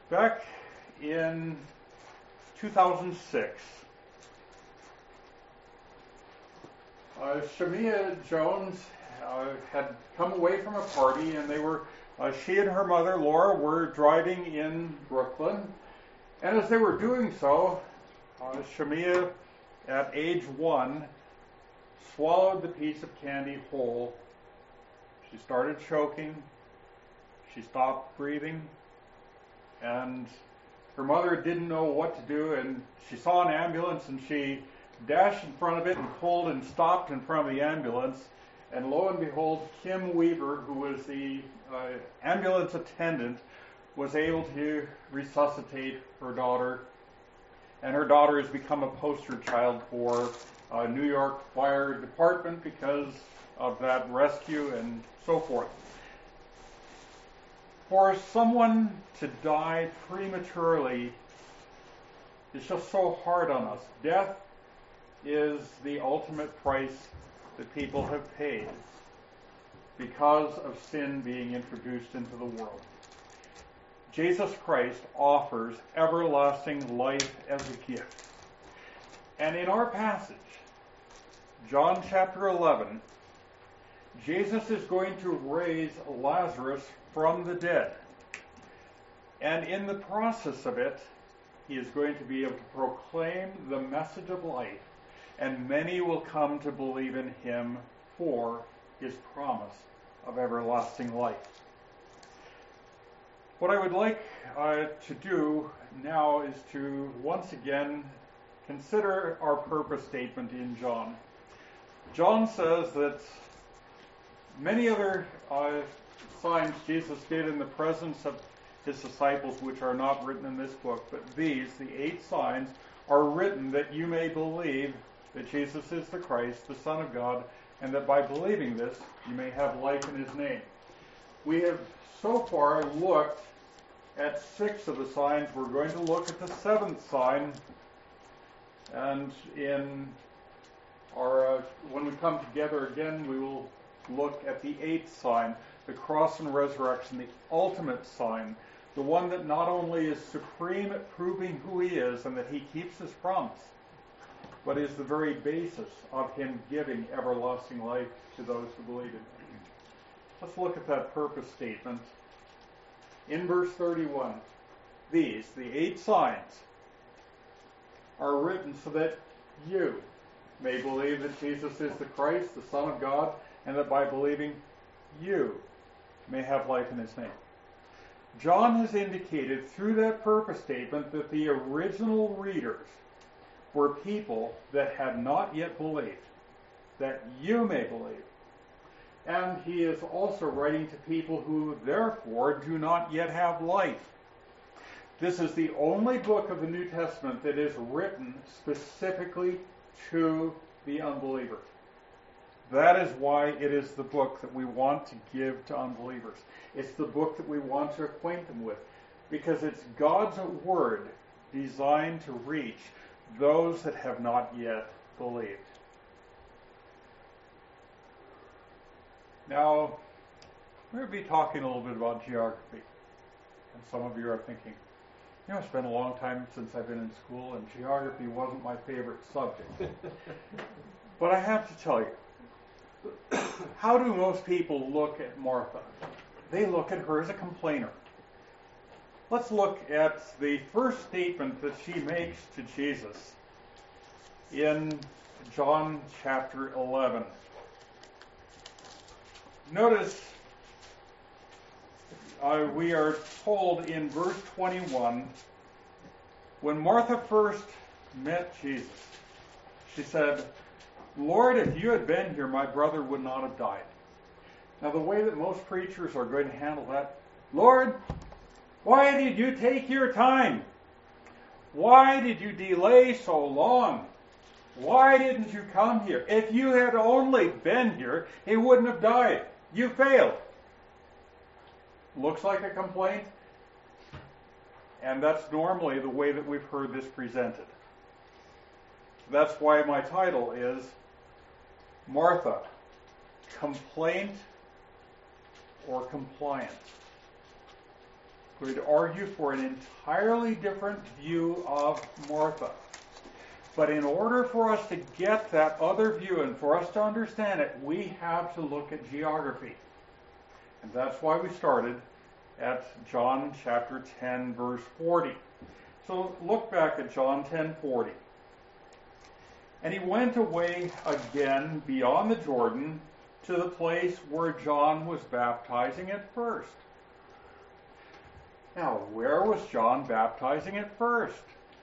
Back in 2006, Shamia Jones had come away from a party, and she and her mother, Laura, were driving in Brooklyn. And as they were doing so, Shamia, at age 1, swallowed the piece of candy whole. She started choking. She stopped breathing. And her mother didn't know what to do, and she saw an ambulance, and she dashed in front of it and pulled and stopped in front of the ambulance. And lo and behold, Kim Weaver, who was the ambulance attendant, was able to resuscitate her daughter. And her daughter has become a poster child for New York Fire Department because of that rescue and so forth. For someone to die prematurely is just so hard on us. Death is the ultimate price that people have paid because of sin being introduced into the world. Jesus Christ offers everlasting life as a gift. And in our passage, John chapter 11, Jesus is going to raise Lazarus from the dead. And in the process of it, he is going to be able to proclaim the message of life, and many will come to believe in him for his promise of everlasting life. What I would like to do now is to once again consider our purpose statement in John. John says that many other signs Jesus did in the presence of his disciples, which are not written in this book, but these, the 8 signs, are written that you may believe that Jesus is the Christ, the Son of God, and that by believing this, you may have life in his name. We have so far looked at 6 of the signs. We're going to look at the 7th sign, and when we come together again, we will look at the 8th sign, the cross and resurrection, the ultimate sign, the one that not only is supreme at proving who he is and that he keeps his promise, but is the very basis of him giving everlasting life to those who believe in him. Let's look at that purpose statement. In verse 31, these, the 8 signs, are written so that you may believe that Jesus is the Christ, the Son of God, and that by believing you may have life in his name. John has indicated through that purpose statement that the original readers were people that had not yet believed, that you may believe. And he is also writing to people who therefore do not yet have life. This is the only book of the New Testament that is written specifically to the unbeliever. That is why it is the book that we want to give to unbelievers. It's the book that we want to acquaint them with, because it's God's word designed to reach those that have not yet believed. Now, we're going to be talking a little bit about geography. And some of you are thinking, it's been a long time since I've been in school, and geography wasn't my favorite subject. But I have to tell you, how do most people look at Martha? They look at her as a complainer. Let's look at the first statement that she makes to Jesus in John chapter 11. Notice we are told in verse 21, when Martha first met Jesus, she said, "Lord, if you had been here, my brother would not have died." Now, the way that most preachers are going to handle that, "Lord, why did you take your time? Why did you delay so long? Why didn't you come here? If you had only been here, he wouldn't have died. You failed." Looks like a complaint, and that's normally the way that we've heard this presented. That's why my title is Martha, Complaint or Compliance. going to argue for an entirely different view of Martha. But in order for us to get that other view and for us to understand it, we have to look at geography. And that's why we started at John chapter 10, verse 40. So look back at John 10:40. And he went away again beyond the Jordan to the place where John was baptizing at first. Now, where was John baptizing at first?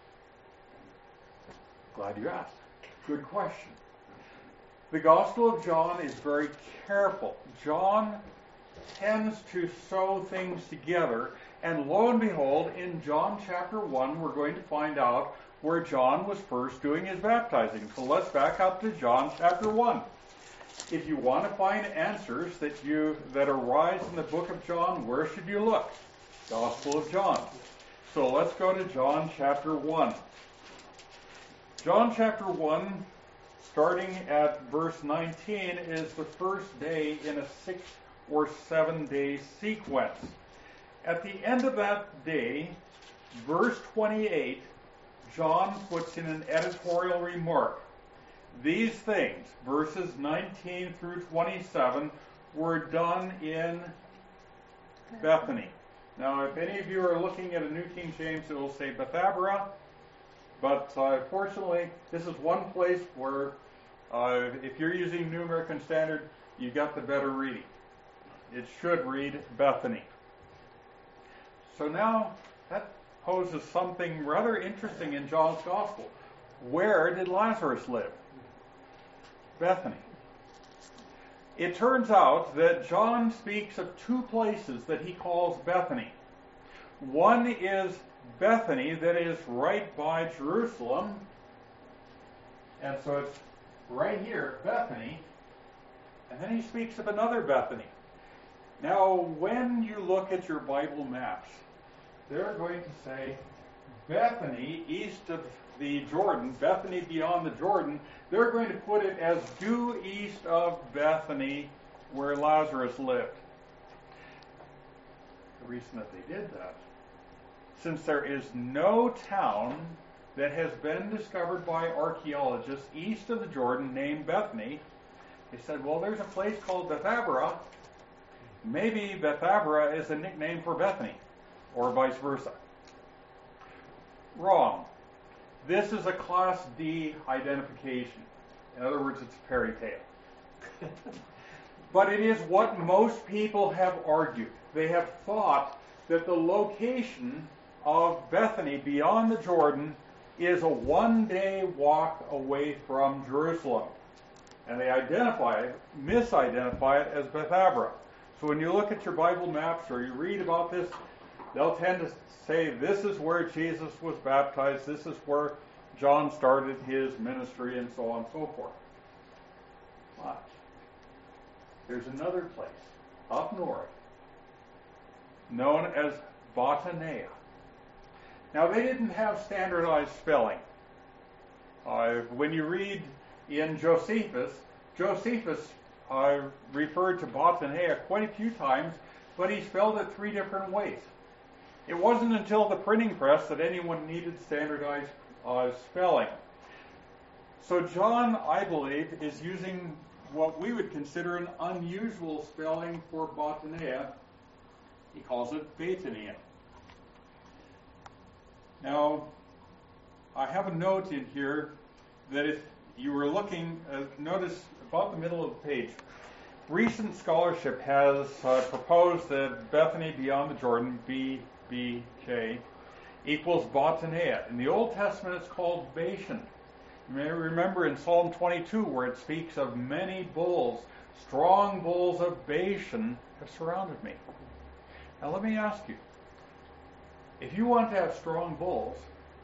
Glad you asked. Good question. The Gospel of John is very careful. John tends to sew things together, and lo and behold, in John chapter 1, we're going to find out where John was first doing his baptizing. So let's back up to John chapter 1. If you want to find answers that arise in the book of John, where should you look? Gospel of John. So let's go to John chapter 1. John chapter 1, starting at verse 19, is the first day in a 6 or 7 day sequence. At the end of that day, verse 28, John puts in an editorial remark. These things, verses 19 through 27, were done in Bethany. Now, if any of you are looking at a New King James, it will say Bethabara. But fortunately, this is one place where, if you're using New American Standard, you got the better reading. It should read Bethany. So now, that poses something rather interesting in John's Gospel. Where did Lazarus live? Bethany. It turns out that John speaks of two places that he calls Bethany. One is Bethany, that is right by Jerusalem. And so it's right here, Bethany. And then he speaks of another Bethany. Now, when you look at your Bible maps, they're going to say Bethany east of the Jordan, Bethany beyond the Jordan. They're going to put it as due east of Bethany where Lazarus lived. The reason that they did that, since there is no town that has been discovered by archaeologists east of the Jordan named Bethany, they said, well, there's a place called Bethabara. Maybe Bethabara is a nickname for Bethany, or vice versa. Wrong. This is a Class D identification. In other words, it's a fairy tale. But it is what most people have argued. They have thought that the location of Bethany beyond the Jordan is a one-day walk away from Jerusalem. And they misidentify it as Bethabara. So when you look at your Bible maps or you read about this, they'll tend to say this is where Jesus was baptized, this is where John started his ministry, and so on and so forth. But there's another place up north known as Botania. Now, they didn't have standardized spelling. When you read in Josephus referred to Botania quite a few times, but he spelled it 3 different ways. It wasn't until the printing press that anyone needed standardized spelling. So John, I believe, is using what we would consider an unusual spelling for Botania. He calls it Betania. Now, I have a note in here that if you were looking, notice about the middle of the page, recent scholarship has proposed that Bethany beyond the Jordan, BBJ, equals Botania. In the Old Testament, it's called Bashan. You may remember in Psalm 22 where it speaks of many bulls, strong bulls of Bashan have surrounded me. Now let me ask you, if you want to have strong bulls,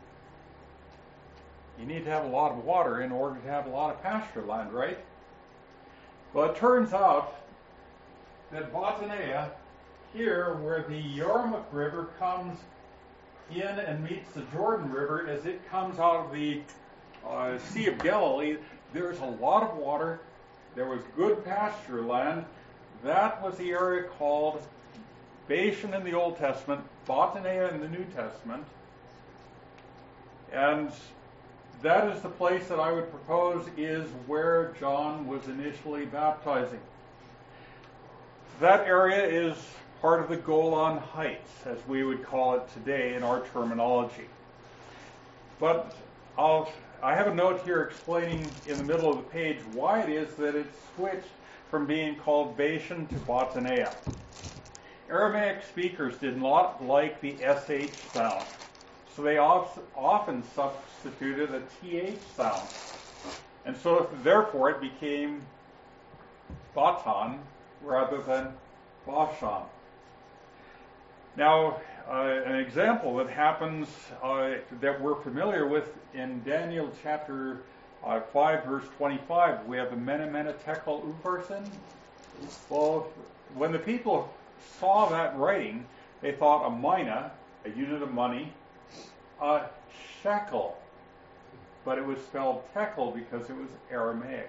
you need to have a lot of water in order to have a lot of pasture land, right? Well, it turns out that Botania, here where the Yarmuk River comes in and meets the Jordan River as it comes out of the Sea of Galilee, there's a lot of water. There was good pasture land. That was the area called Bashan in the Old Testament, Botania in the New Testament, and that is the place that I would propose is where John was initially baptizing. That area is part of the Golan Heights, as we would call it today in our terminology. But I have a note here explaining in the middle of the page why it is that it switched from being called Bashan to Botania. Aramaic speakers did not like the SH sound, so they often substituted a TH sound. And so therefore it became Batan rather than Bashan. Now, an example that happens that we're familiar with in Daniel chapter 5, verse 25, we have the Mene Mene Tekel Upharsin. Well, when the people saw that writing, they thought a mina, a unit of money, a shekel, but it was spelled tekel because it was Aramaic.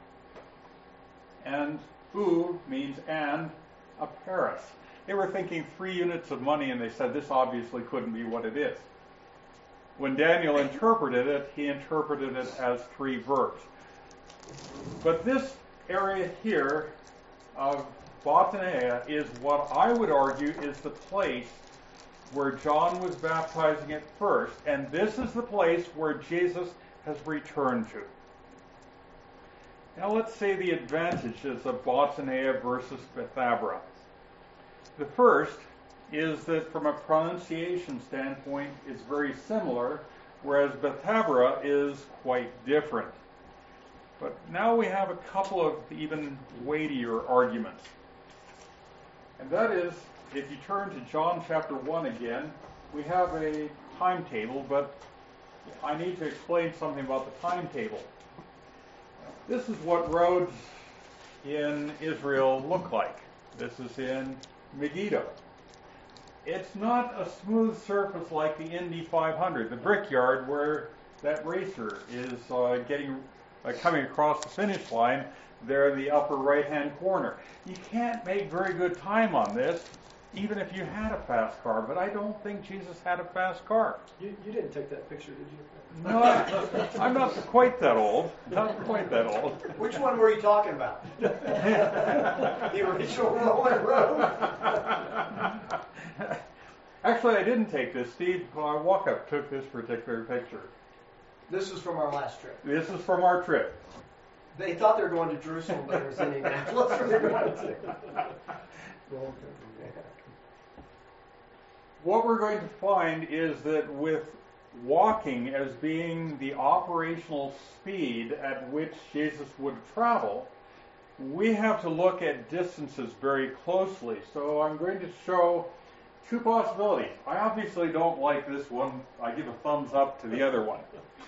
And u means and, a paris. They were thinking 3 units of money, and they said this obviously couldn't be what it is. When Daniel interpreted it, he interpreted it as 3 verbs. But this area here of Botania is what I would argue is the place where John was baptizing at first, and this is the place where Jesus has returned to. Now let's say the advantages of Botania versus Bethabara. The first is that from a pronunciation standpoint it's very similar, whereas Bethabara is quite different. But now we have a couple of even weightier arguments. And that is, if you turn to John chapter 1 again, we have a timetable, but I need to explain something about the timetable. This is what roads in Israel look like. This is in Megiddo. It's not a smooth surface like the Indy 500, the Brickyard, where that racer is coming across the finish line there in the upper right-hand corner. You can't make very good time on this, even if you had a fast car, but I don't think Jesus had a fast car. You didn't take that picture, did you? No, I'm not quite that old. Not quite that old. Which one were you talking about? The original Rowan Road? Actually, I didn't take this. Steve Walkup took this particular picture. This is from our last trip. This is from our trip. They thought they were going to Jerusalem, but it was Indianapolis. What we're going to find is that with walking as being the operational speed at which Jesus would travel, we have to look at distances very closely. So I'm going to show 2 possibilities. I obviously don't like this one. I give a thumbs up to the other one.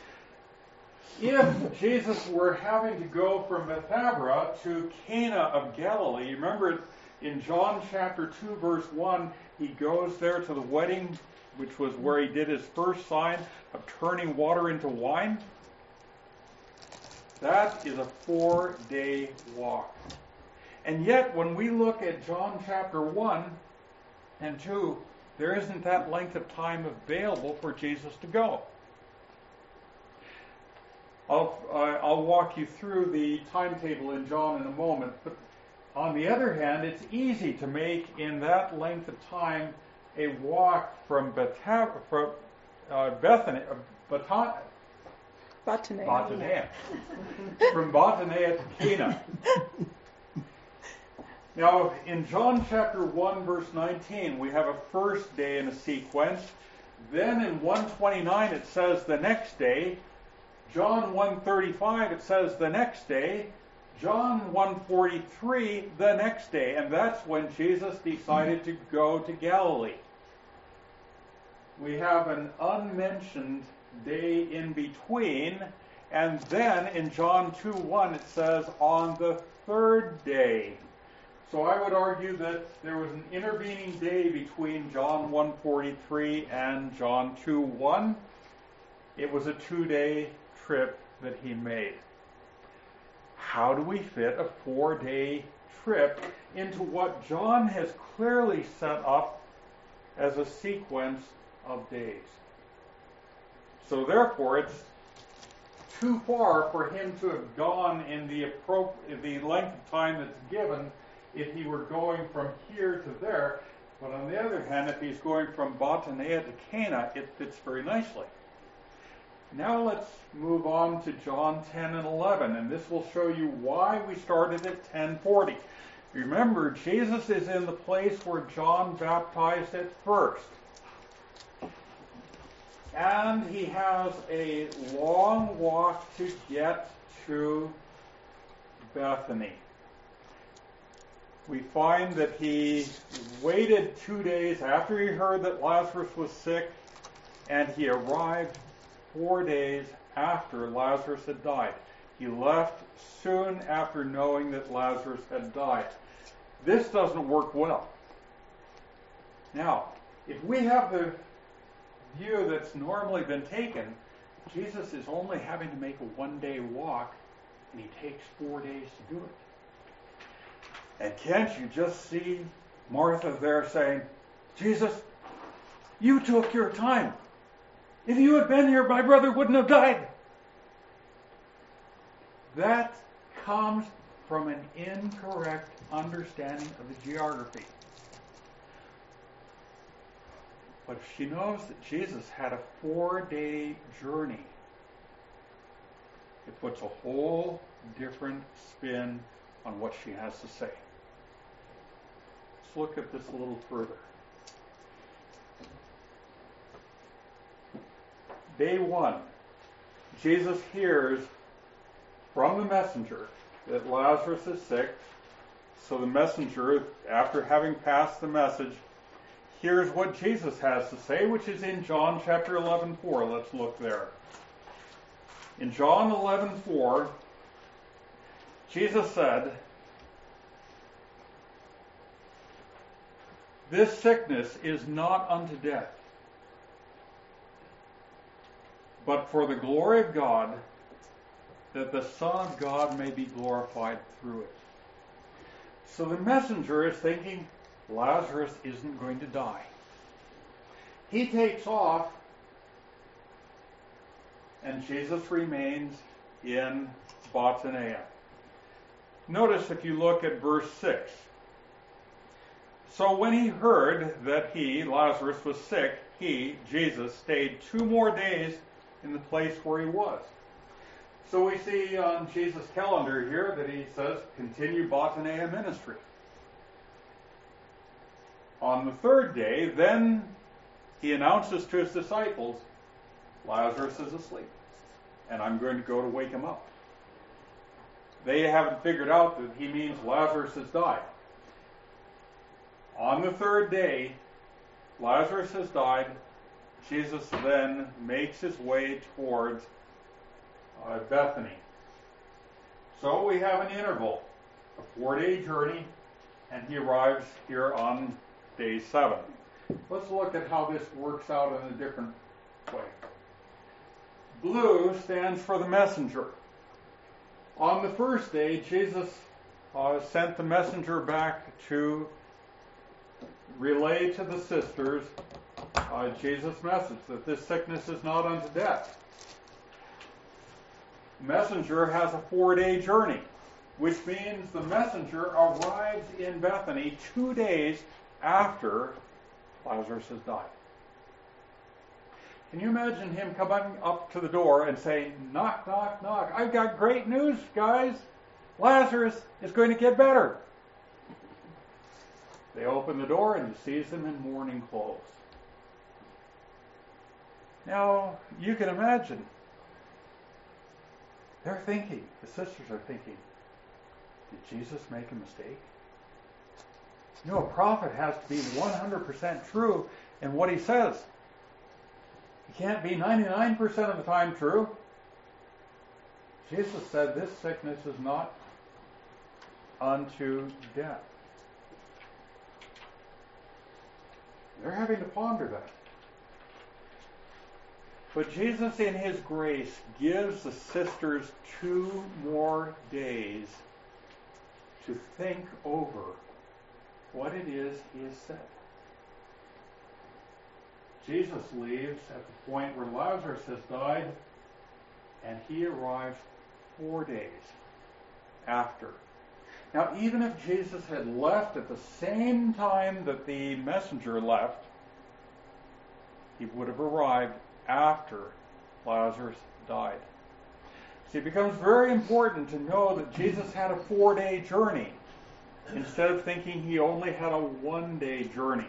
If Jesus were having to go from Bethabara to Cana of Galilee, remember in John chapter 2 verse 1, he goes there to the wedding, which was where he did his first sign of turning water into wine. That is a 4-day walk. And yet, when we look at John chapter 1 and 2, there isn't that length of time available for Jesus to go. I'll walk you through the timetable in John in a moment, but on the other hand, it's easy to make in that length of time a walk from Botania from Botania to Cana. Now, in John chapter 1, verse 19, we have a first day in a sequence. Then in 129, it says the next day. John 1:35, it says the next day. John 1:43, the next day. And that's when Jesus decided to go to Galilee. We have an unmentioned day in between. And then in John 2:1, it says on the 3rd day. So I would argue that there was an intervening day between John 1:43 and John 2:1. It was a 2-day trip that he made. How do we fit a 4-day trip into what John has clearly set up as a sequence of days. So therefore, it's too far for him to have gone in the length of time that's given if he were going from here to there. But on the other hand, if he's going from Bethania to Cana, it fits very nicely. Now let's move on to John 10 and 11, and this will show you why we started at 10:40. Remember, Jesus is in the place where John baptized at first. And he has a long walk to get to Bethany. We find that he waited 2 days after he heard that Lazarus was sick, and he arrived 4 days after Lazarus had died. He left soon after knowing that Lazarus had died. This doesn't work well. Now, if we have the view that's normally been taken, Jesus is only having to make a 1-day walk, and he takes 4 days to do it. And can't you just see Martha there saying, Jesus, you took your time. If you had been here, my brother wouldn't have died. That comes from an incorrect understanding of the geography. But if she knows that Jesus had a 4-day journey, it puts a whole different spin on what she has to say. Let's look at this a little further. Day 1, Jesus hears from the messenger that Lazarus is sick. So the messenger, after having passed the message, hears what Jesus has to say, which is in John chapter 11:4. Let's look there. In John 11:4, Jesus said, "This sickness is not unto death, but for the glory of God, that the Son of God may be glorified through it." So the messenger is thinking Lazarus isn't going to die. He takes off, and Jesus remains in Bethania. Notice if you look at verse 6. So when he heard that Lazarus, was sick, Jesus, stayed 2 more days in the place where he was. So we see on Jesus' calendar here that he says, continue Bethania ministry. On the 3rd day, then he announces to his disciples, Lazarus is asleep, and I'm going to go to wake him up. They haven't figured out that he means Lazarus has died. On the 3rd day, Lazarus has died. Jesus then makes his way towards Bethany. So we have an interval, a 4-day journey, and he arrives here on day 7. Let's look at how this works out in a different way. Blue stands for the messenger. On the 1st day, Jesus sent the messenger back to relay to the sisters Jesus' message that this sickness is not unto death. Messenger has a 4-day journey, which means the messenger arrives in Bethany 2 days after Lazarus has died. Can you imagine him coming up to the door and saying, knock, knock, knock, I've got great news, guys. Lazarus is going to get better. They open the door and he sees them in mourning clothes. Now, you can imagine, they're thinking, the sisters are thinking, did Jesus make a mistake? You know, a prophet has to be 100% true in what he says. He can't be 99% of the time true. Jesus said this sickness is not unto death. They're having to ponder that. But Jesus, in his grace, gives the sisters 2 more days to think over what it is he has said. Jesus leaves at the point where Lazarus has died, and he arrives 4 days after. Now, even if Jesus had left at the same time that the messenger left, he would have arrived after Lazarus died. See, it becomes very important to know that Jesus had a 4-day journey instead of thinking he only had a 1-day journey.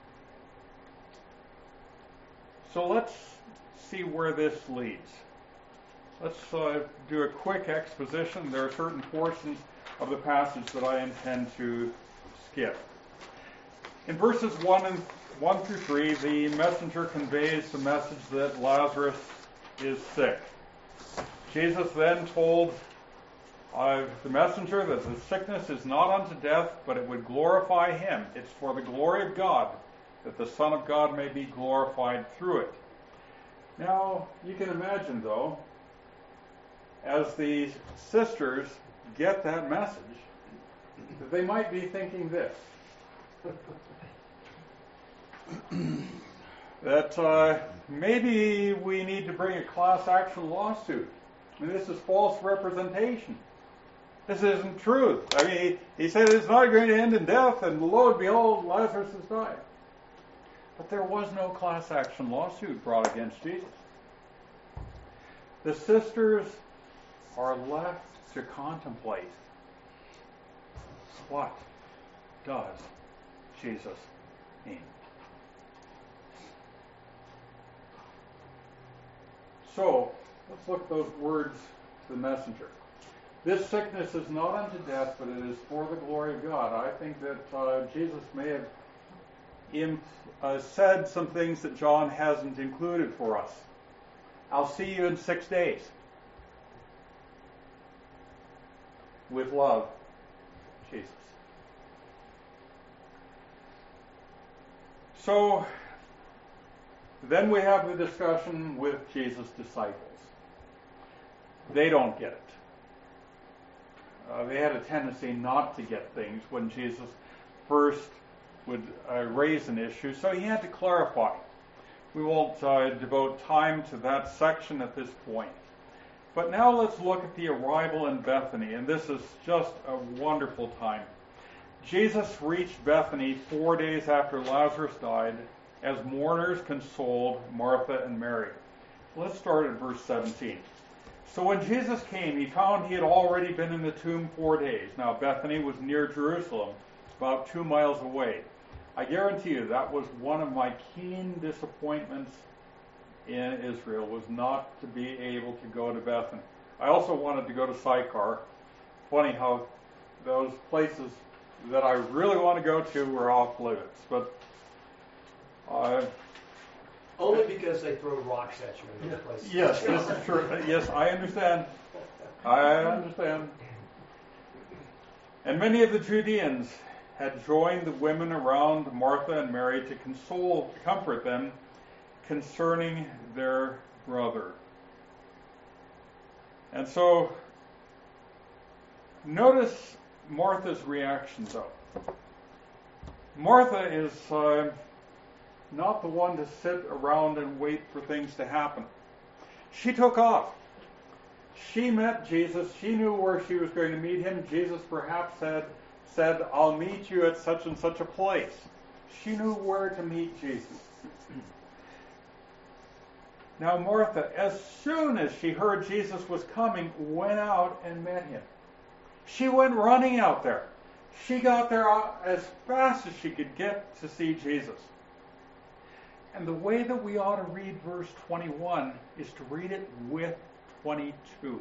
So let's see where this leads. Let's do a quick exposition. There are certain portions of the passage that I intend to skip. In verses 1 through 3, the messenger conveys the message that Lazarus is sick. Jesus then told the messenger that the sickness is not unto death, but it would glorify him. It's for the glory of God, that the Son of God may be glorified through it. Now, you can imagine, though, as the sisters get that message, that they might be thinking this. That maybe we need to bring a class action lawsuit. I mean, this is false representation. This isn't truth. I mean, he said it's not going to end in death, and lo and behold, Lazarus has died. But there was no class action lawsuit brought against Jesus. The sisters are left to contemplate, what does Jesus mean? So, let's look at those words to the messenger. This sickness is not unto death, but it is for the glory of God. I think that Jesus may have said some things that John hasn't included for us. I'll see you in 6 days. With love, Jesus. So, then we have the discussion with Jesus' disciples. They don't get it. They had a tendency not to get things when Jesus first would raise an issue, so he had to clarify. We won't devote time to that section at this point. But now let's look at the arrival in Bethany, and this is just a wonderful time. Jesus reached Bethany 4 days after Lazarus died, as mourners consoled Martha and Mary. Let's start at verse 17. So when Jesus came, he found he had already been in the tomb 4 days. Now Bethany was near Jerusalem, about 2 miles away. I guarantee you that was one of my keen disappointments in Israel, was not to be able to go to Bethany. I also wanted to go to Sychar. Funny how those places that I really want to go to were off limits, but only because they throw rocks at you in those places. Yes, this is true. Yes, I understand. I understand. And many of the Judeans had joined the women around Martha and Mary to comfort them concerning their brother. And so, notice Martha's reaction, though. Martha is not the one to sit around and wait for things to happen. She took off. She met Jesus. She knew where she was going to meet him. Jesus perhaps said, I'll meet you at such and such a place. She knew where to meet Jesus. Now Martha, as soon as she heard Jesus was coming, went out and met him. She went running out there. She got there as fast as she could get to see Jesus. And the way that we ought to read verse 21 is to read it with 22.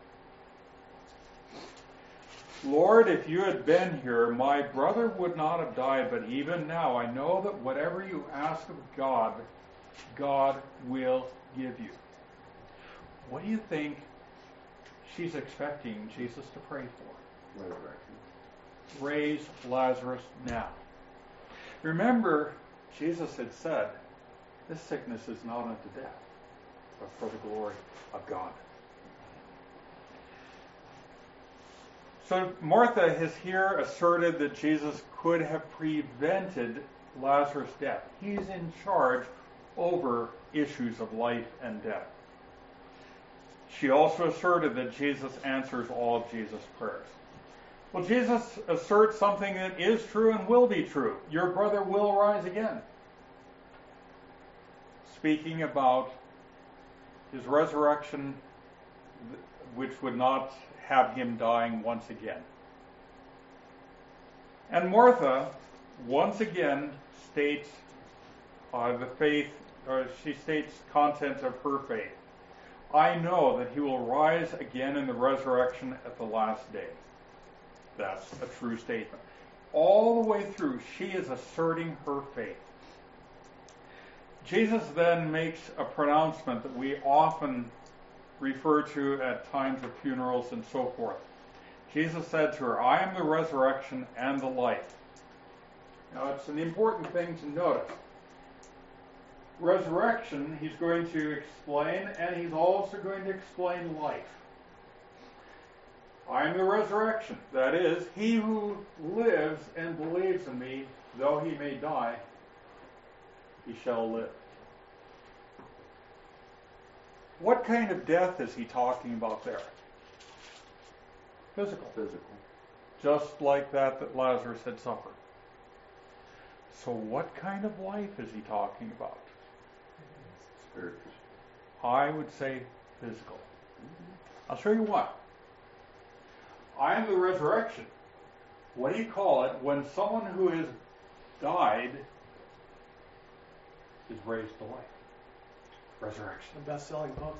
Lord, if you had been here, my brother would not have died, but even now I know that whatever you ask of God, God will give you. What do you think she's expecting Jesus to pray for? Resurrection. Raise Lazarus now. Remember, Jesus had said, this sickness is not unto death, but for the glory of God. So Martha has here asserted that Jesus could have prevented Lazarus' death. He's in charge over issues of life and death. She also asserted that Jesus answers all of Jesus' prayers. Well, Jesus asserts something that is true and will be true. Your brother will rise again. Speaking about his resurrection, which would not have him dying once again. And Martha, once again, states she states content of her faith. I know that he will rise again in the resurrection at the last day. That's a true statement. All the way through, she is asserting her faith. Jesus then makes a pronouncement that we often refer to at times of funerals and so forth. Jesus said to her, I am the resurrection and the life. Now, it's an important thing to notice. Resurrection, he's going to explain, and he's also going to explain life. I am the resurrection. That is, he who lives and believes in me, though he may die, he shall live. What kind of death is he talking about there? Physical. Just like that Lazarus had suffered. So what kind of life is he talking about? Spiritual. I would say physical. I'll show you what. I am the resurrection. What do you call it when someone who has died is raised to life? Resurrection. The best-selling book.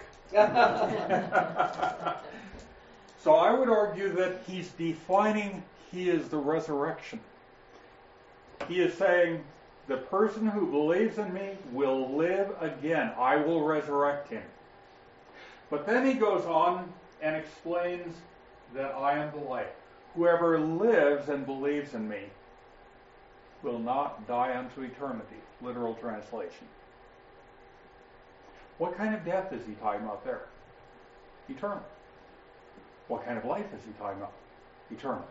So I would argue that he's defining he is the resurrection. He is saying the person who believes in me will live again. I will resurrect him. But then he goes on and explains that I am the life. Whoever lives and believes in me will not die unto eternity. Literal translation. What kind of death is he talking about there? Eternal. What kind of life is he talking about? Eternal.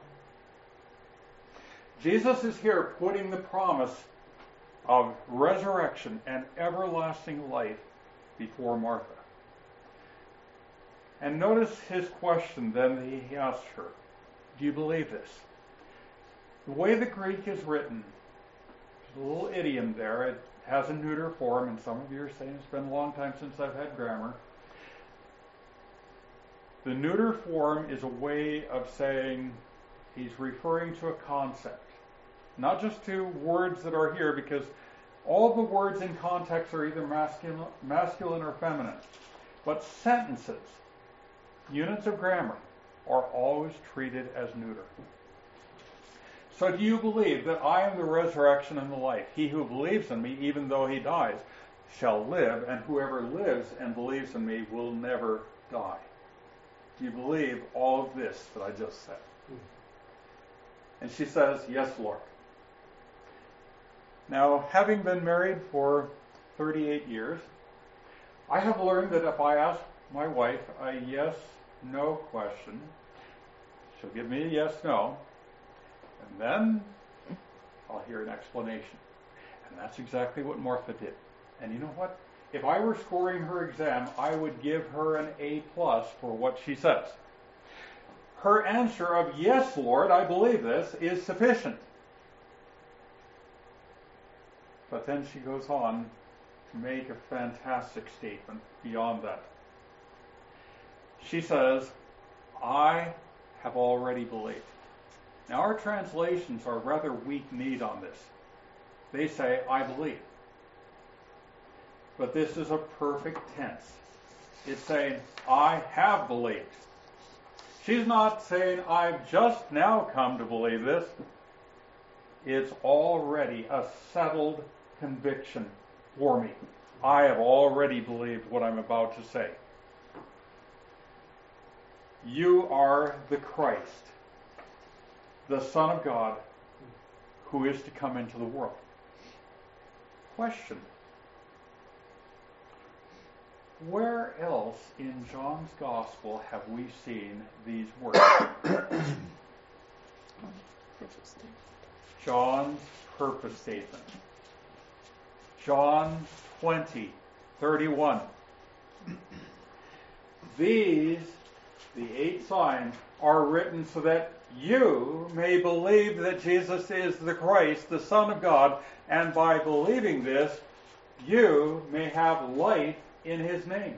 Jesus is here putting the promise of resurrection and everlasting life before Martha. And notice his question then that he asks her. Do you believe this? The way the Greek is written, there's a little idiom there. It has a neuter form, and some of you are saying it's been a long time since I've had grammar. The neuter form is a way of saying he's referring to a concept. Not just to words that are here, because all the words in context are either masculine or feminine. But sentences, units of grammar, are always treated as neuter. So do you believe that I am the resurrection and the life? He who believes in me, even though he dies, shall live, and whoever lives and believes in me will never die. Do you believe all of this that I just said? And she says, yes, Lord. Now, having been married for 38 years, I have learned that if I ask my wife a yes-no question, she'll give me a yes-no, and then I'll hear an explanation. And that's exactly what Martha did. And you know what? If I were scoring her exam, I would give her an A+ for what she says. Her answer of, yes, Lord, I believe this, is sufficient. But then she goes on to make a fantastic statement beyond that. She says, I have already believed. Now our translations are rather weak-kneed on this. They say, I believe. But this is a perfect tense. It's saying, I have believed. She's not saying, I've just now come to believe this. It's already a settled conviction for me. I have already believed what I'm about to say. You are the Christ, the Son of God, who is to come into the world. Question. Where else in John's Gospel have we seen these words? John's purpose statement. John 20:31. These, the 8 signs, are written so that you may believe that Jesus is the Christ, the Son of God, and by believing this, you may have life in his name.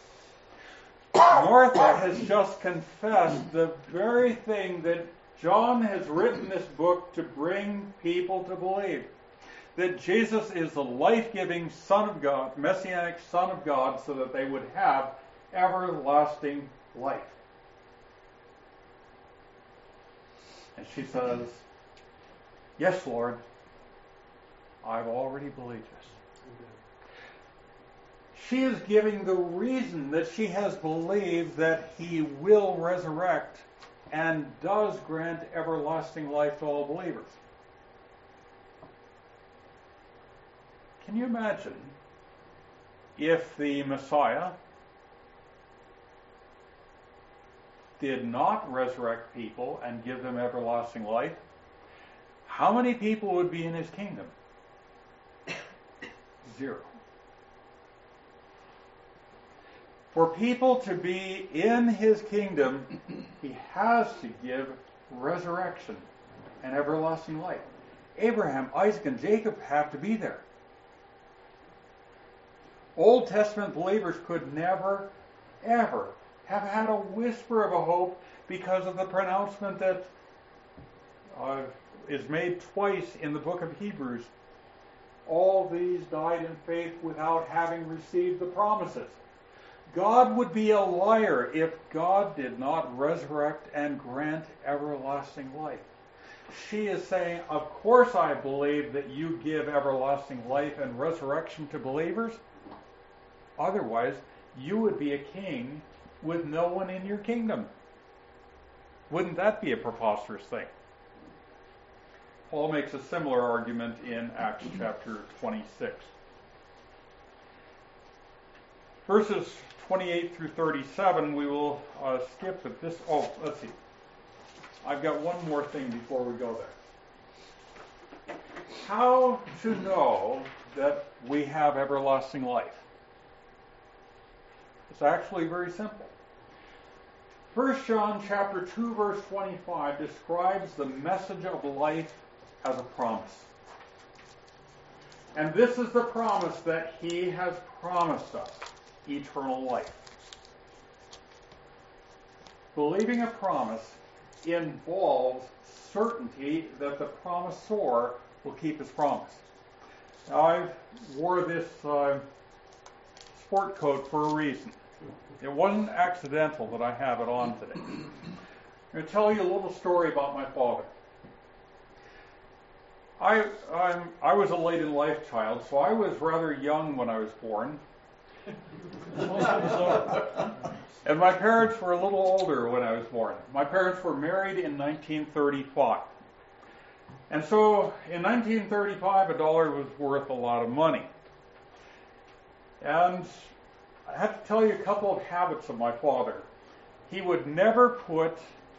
Martha has just confessed the very thing that John has written this book to bring people to believe. That Jesus is the life-giving Son of God, Messianic Son of God, so that they would have everlasting life. And she says, yes, Lord, I've already believed this. She is giving the reason that she has believed that he will resurrect and does grant everlasting life to all believers. Can you imagine if the Messiah did not resurrect people and give them everlasting life? How many people would be in his kingdom? 0. For people to be in his kingdom, he has to give resurrection and everlasting life. Abraham, Isaac, and Jacob have to be there. Old Testament believers could never, ever have had a whisper of a hope because of the pronouncement that is made twice in the book of Hebrews. All these died in faith without having received the promises. God would be a liar if God did not resurrect and grant everlasting life. She is saying, of course I believe that you give everlasting life and resurrection to believers. Otherwise, you would be a king with no one in your kingdom. Wouldn't that be a preposterous thing? Paul makes a similar argument in Acts chapter 26. Verses 28 through 37, we will skip at this. Oh, let's see. I've got one more thing before we go there. How to know that we have everlasting life? It's actually very simple. 1 John chapter 2, verse 25 describes the message of life as a promise. And this is the promise that he has promised us, eternal life. Believing a promise involves certainty that the promisor will keep his promise. Now, I wore this sport coat for a reason. It wasn't accidental that I have it on today. I'm going to tell you a little story about my father. I was a late in life child, so I was rather young when I was born. And my parents were a little older when I was born. My parents were married in 1935. And so in 1935, a dollar was worth a lot of money. And I have to tell you a couple of habits of my father. He would never put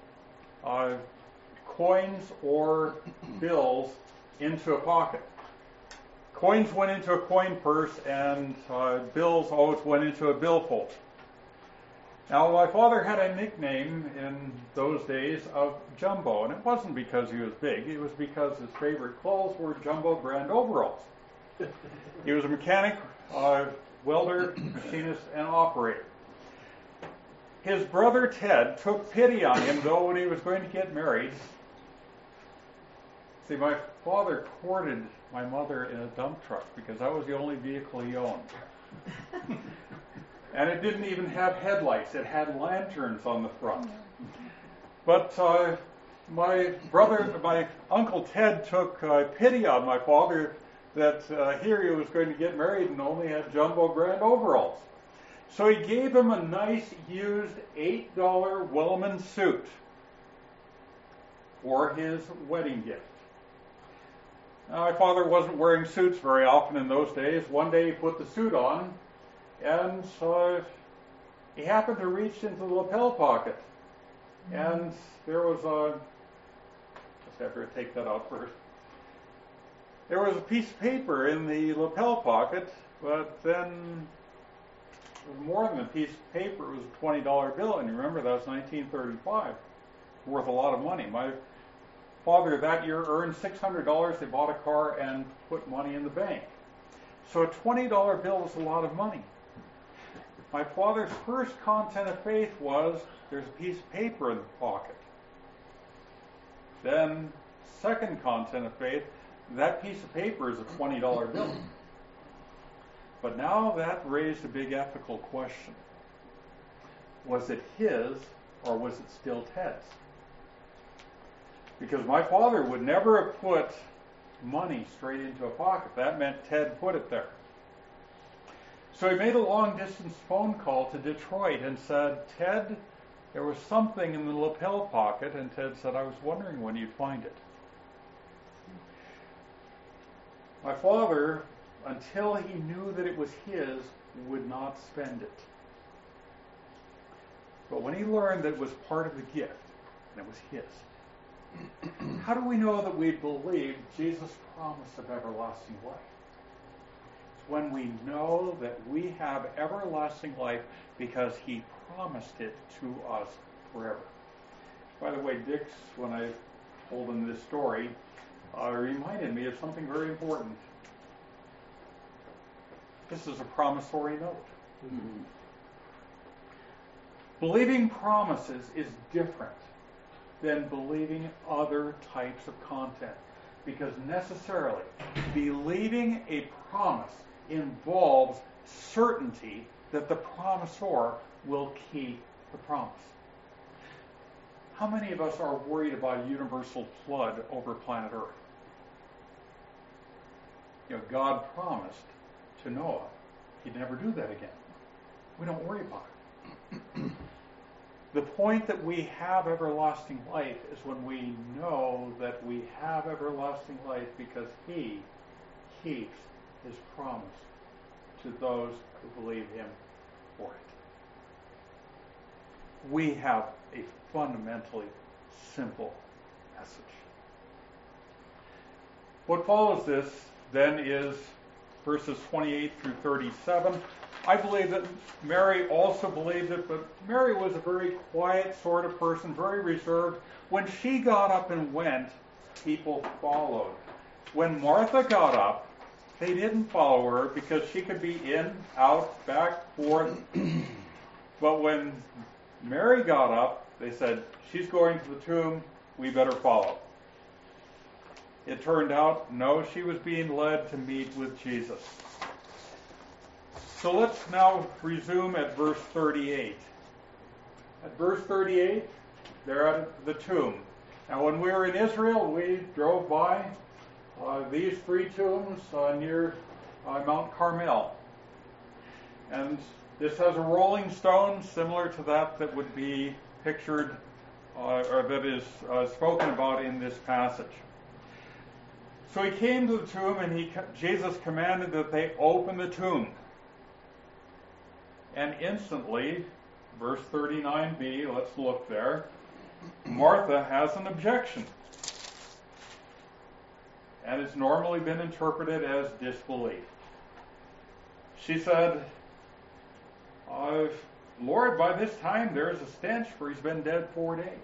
coins or bills into a pocket. Coins went into a coin purse, and bills always went into a billfold. Now, my father had a nickname in those days of Jumbo, and it wasn't because he was big. It was because his favorite clothes were Jumbo brand overalls. He was a mechanic, welder, machinist, and operator. His brother Ted took pity on him, though, when he was going to get married. See, my father courted my mother in a dump truck because that was the only vehicle he owned. And it didn't even have headlights. It had lanterns on the front. But my Uncle Ted took pity on my father that here he was going to get married and only had Jumbo brand overalls. So he gave him a nice used $8 Wellman suit for his wedding gift. Now, my father wasn't wearing suits very often in those days. One day he put the suit on, and he happened to reach into the lapel pocket, and there was a Just have to take that out first. There was a piece of paper in the lapel pocket, but then it was more than a piece of paper. It was a $20 bill, and you remember that was 1935, worth a lot of money. My father that year earned $600. They bought a car and put money in the bank. So a $20 bill was a lot of money. My father's first content of faith was, there's a piece of paper in the pocket. Then, second content of faith, that piece of paper is a $20 bill. But now that raised a big ethical question. Was it his, or was it still Ted's? Because my father would never have put money straight into a pocket. That meant Ted put it there. So he made a long-distance phone call to Detroit and said, Ted, there was something in the lapel pocket, and Ted said, I was wondering when you'd find it. My father, until he knew that it was his, would not spend it. But when he learned that it was part of the gift, and it was his, how do we know that we believe Jesus' promise of everlasting life? It's when we know that we have everlasting life because he promised it to us forever. By the way, Dix, when I told him this story, reminded me of something very important. This is a promissory note. Mm-hmm. Believing promises is different than believing other types of content, because necessarily believing a promise involves certainty that the promisor will keep the promise. How many of us are worried about a universal flood over planet Earth? You know, God promised to Noah he'd never do that again. We don't worry about it. The point that we have everlasting life is when we know that we have everlasting life because he keeps his promise to those who believe him for it. We have a fundamentally simple message. What follows this then is verses 28 through 37. I believe that Mary also believed it, but Mary was a very quiet sort of person, very reserved. When she got up and went, people followed. When Martha got up, they didn't follow her because she could be in, out, back, forth. But when Mary got up, they said, she's going to the tomb, we better follow. It turned out, no, she was being led to meet with Jesus. So let's now resume at verse 38. At verse 38, they're at the tomb. Now when we were in Israel, we drove by these three tombs near Mount Carmel. And this has a rolling stone similar to that would be pictured or that is spoken about in this passage. So he came to the tomb and Jesus commanded that they open the tomb. And instantly, verse 39b, let's look there, Martha has an objection. And it's normally been interpreted as disbelief. She said, Lord, by this time there is a stench, for he's been dead 4 days.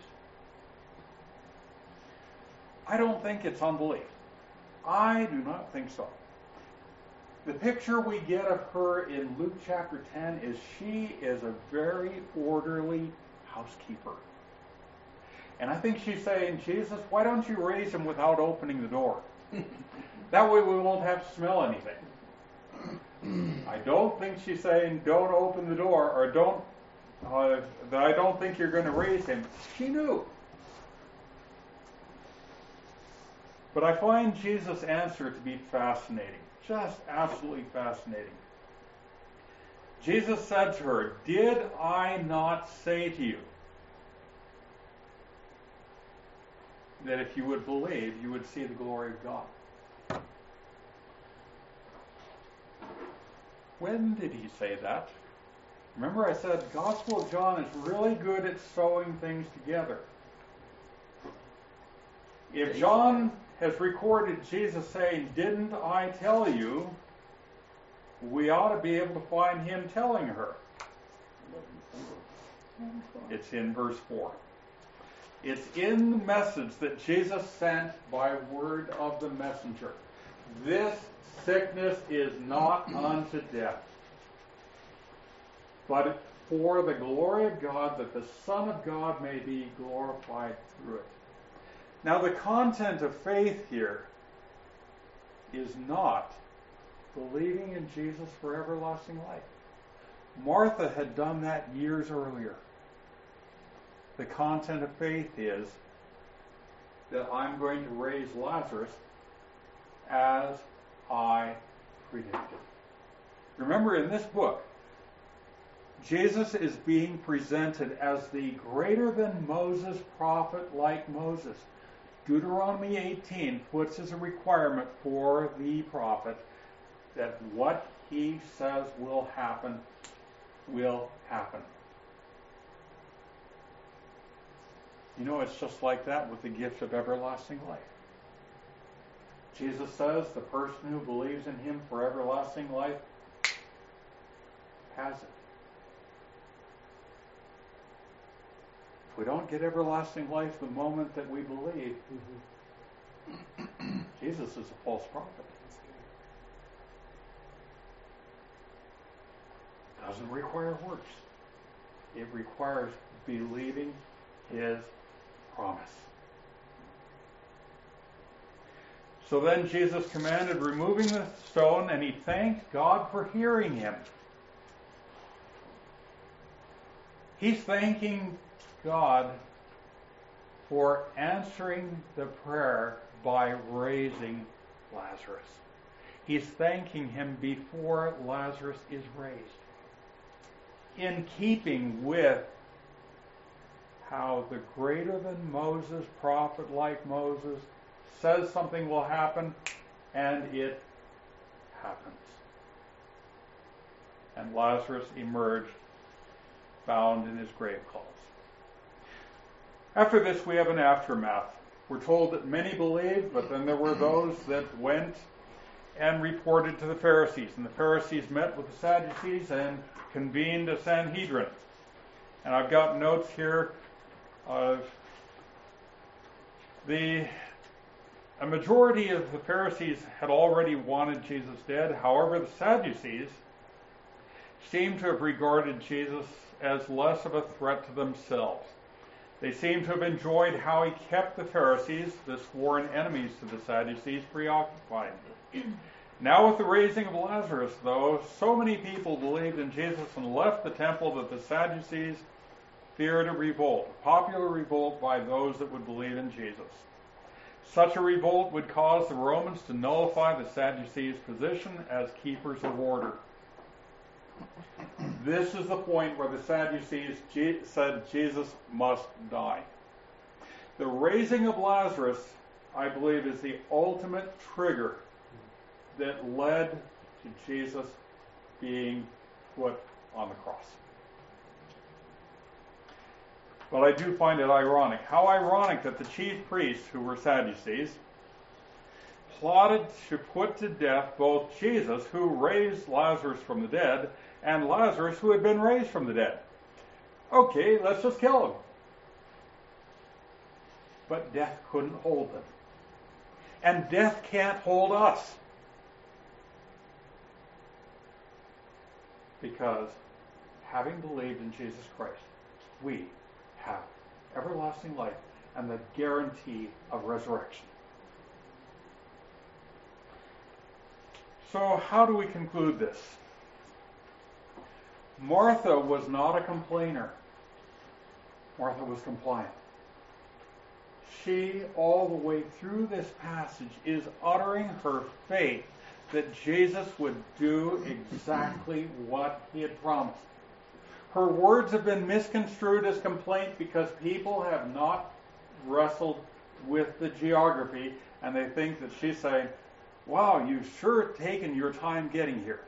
I don't think it's unbelief. I do not think so. The picture we get of her in Luke chapter 10 is she is a very orderly housekeeper. And I think she's saying, Jesus, why don't you raise him without opening the door? That way we won't have to smell anything. I don't think she's saying, don't open the door, or that I don't think you're going to raise him. She knew. But I find Jesus' answer to be fascinating. Just absolutely fascinating. Jesus said to her, did I not say to you that if you would believe, you would see the glory of God? When did he say that? Remember I said Gospel of John is really good at sewing things together. If John has recorded Jesus saying, "Didn't I tell you?" we ought to be able to find him telling her. It's in verse 4. It's in the message that Jesus sent by word of the messenger. This sickness is not unto death, but for the glory of God, that the Son of God may be glorified through it. Now, the content of faith here is not believing in Jesus for everlasting life. Martha had done that years earlier. The content of faith is that I'm going to raise Lazarus as I predicted. Remember, in this book, Jesus is being presented as the greater than Moses prophet like Moses. Deuteronomy 18 puts as a requirement for the prophet that what he says will happen will happen. You know, it's just like that with the gift of everlasting life. Jesus says the person who believes in him for everlasting life has it. If we don't get everlasting life the moment that we believe, Jesus is a false prophet. It doesn't require works. It requires believing his promise. So then Jesus commanded removing the stone, and he thanked God for hearing him. He's thanking God for answering the prayer by raising Lazarus. He's thanking him before Lazarus is raised. In keeping with how the greater than Moses, prophet like Moses, says something will happen, and it happens. And Lazarus emerged bound in his grave clothes. After this, we have an aftermath. We're told that many believed, but then there were those that went and reported to the Pharisees. And the Pharisees met with the Sadducees and convened a Sanhedrin. And I've got notes here of a majority of the Pharisees had already wanted Jesus dead. However, the Sadducees seem to have regarded Jesus as less of a threat to themselves. They seem to have enjoyed how he kept the Pharisees, the sworn enemies to the Sadducees, preoccupied. Now with the raising of Lazarus, though, so many people believed in Jesus and left the temple that the Sadducees feared a revolt, a popular revolt by those that would believe in Jesus. Such a revolt would cause the Romans to nullify the Sadducees' position as keepers of order. This is the point where the Sadducees said Jesus must die. The raising of Lazarus, I believe, is the ultimate trigger that led to Jesus being put on the cross. But I do find it ironic. How ironic that the chief priests, who were Sadducees, plotted to put to death both Jesus, who raised Lazarus from the dead, and Lazarus, who had been raised from the dead. Okay, let's just kill him. But death couldn't hold them. And death can't hold us. Because having believed in Jesus Christ, we have everlasting life and the guarantee of resurrection. So how do we conclude this? Martha was not a complainer. Martha was compliant. She, all the way through this passage, is uttering her faith that Jesus would do exactly what he had promised. Her words have been misconstrued as complaint because people have not wrestled with the geography, and they think that she's saying, wow, you've sure taken your time getting here.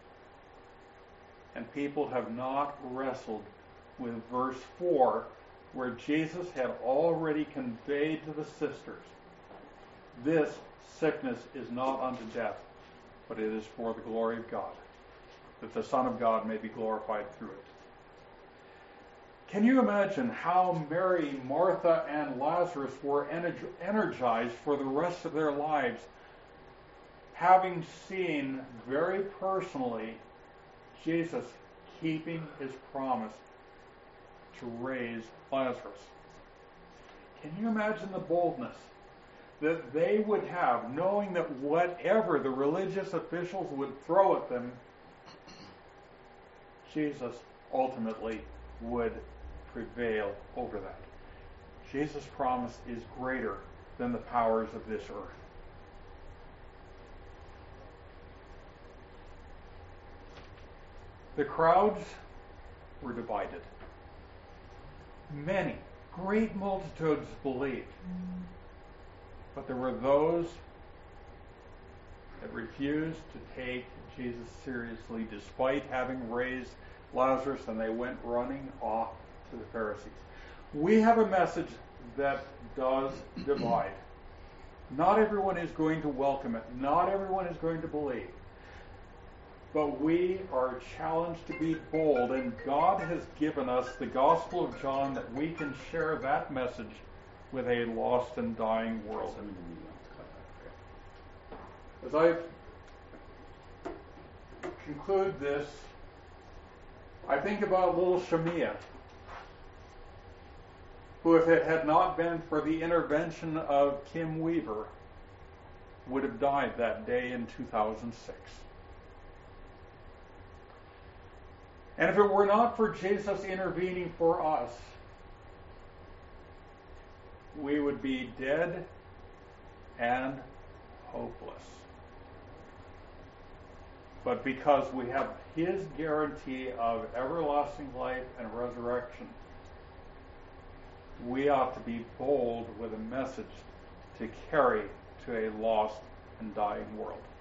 And people have not wrestled with verse 4 where Jesus had already conveyed to the sisters, this sickness is not unto death, but it is for the glory of God, that the Son of God may be glorified through it. Can you imagine how Mary, Martha, and Lazarus were energized for the rest of their lives, having seen very personally Jesus keeping his promise to raise Lazarus? Can you imagine the boldness that they would have, knowing that whatever the religious officials would throw at them, Jesus ultimately would prevail over that? Jesus' promise is greater than the powers of this earth. The crowds were divided. Many, great multitudes believed. But there were those that refused to take Jesus seriously despite having raised Lazarus, and they went running off to the Pharisees. We have a message that does divide. Not everyone is going to welcome it. Not everyone is going to believe. But we are challenged to be bold, and God has given us the Gospel of John that we can share that message with a lost and dying world. As I conclude this, I think about little Shemiah, who, if it had not been for the intervention of Kim Weaver, would have died that day in 2006. And if it were not for Jesus intervening for us, we would be dead and hopeless. But because we have his guarantee of everlasting life and resurrection, we ought to be bold with a message to carry to a lost and dying world.